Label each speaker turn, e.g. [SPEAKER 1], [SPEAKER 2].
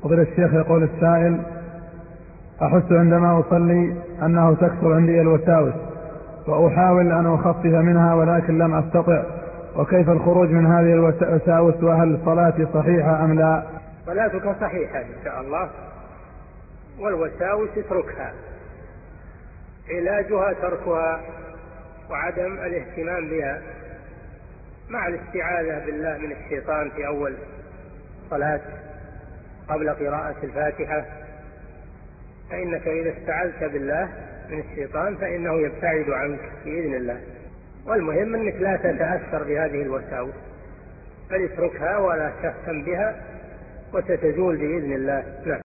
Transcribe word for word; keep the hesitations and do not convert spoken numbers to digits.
[SPEAKER 1] فضيلة الشيخ، يقول السائل: أحس عندما أصلي أنه تكثر عندي الوساوس وأحاول أن أخفف منها ولكن لم أستطع، وكيف الخروج من هذه الوساوس؟ وهل صلاتي صحيحة أم لا؟
[SPEAKER 2] صلاتك صحيحة إن شاء الله، والوساوس اتركها، علاجها تركها وعدم الاهتمام بها مع الاستعاذة بالله من الشيطان في أول صلاة قبل قراءة الفاتحة، فإنك إذا استعذت بالله من الشيطان فإنه يبتعد عنك بإذن الله. والمهم أنك لا تتأثر بهذه الوساوس، بل اتركها ولا تهتم بها وستزول بإذن الله. نعم.